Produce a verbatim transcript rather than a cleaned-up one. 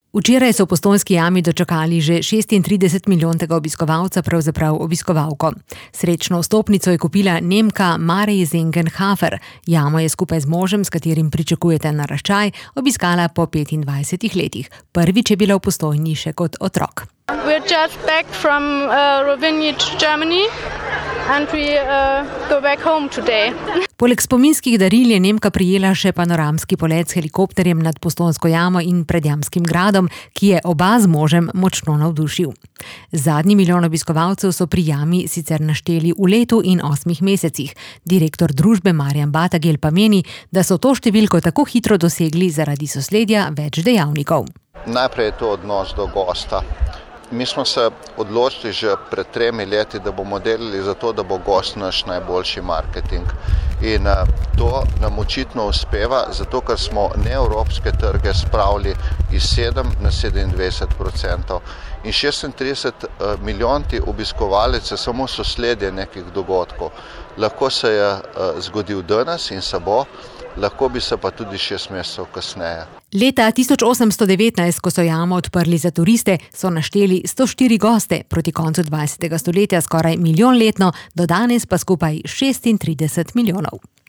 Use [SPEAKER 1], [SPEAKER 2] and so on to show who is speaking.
[SPEAKER 1] Včeraj so v Postojnski jami dočakali že šestintrideset milijontega obiskovalca, pravzaprav obiskovalko. Srečno vstopnico je kupila Nemka Mari Zengenhafer. Jamo je skupaj z možem, s katerim pričakujete naraščaj, obiskala po petindvajsetih letih. Prvič je bila v Postojni še kot otrok.
[SPEAKER 2] We're just back from uh, Rovinj, Germany and we uh, go back home today.
[SPEAKER 1] Poleg spominskih daril je Nemka prijela še panoramski polet s helikopterjem nad Postojnsko jamo in pred Jamskim gradom, ki je oba z možem močno navdušil. Zadnji milijon obiskovalcev so pri jami sicer našteli v letu in osmih mesecih. Direktor družbe Marjan Batagel pa meni, da so to številko tako hitro dosegli zaradi sosledja več dejavnikov.
[SPEAKER 3] Najprej je to odnos do gosta. Mi smo se odločili že pred tremi leti, da bomo delali za to, da bo gost naš najboljši marketing. In to nam očitno uspeva, zato ker smo neevropske trge spravili iz sedem na sedemindvajset procentov. In šestintrideset milijonti obiskovalcev samo sosledje nekih dogodkov. Lahko se je zgodil danes in se bo, lahko bi se pa tudi šest mesecev kasneje.
[SPEAKER 1] Leta tisoč osemsto devetnajst, ko so jamo odprli za turiste, so našteli sto štiri goste, proti koncu dvajsetega stoletja skoraj milijon letno, do danes pa skupaj šestintrideset milijonov.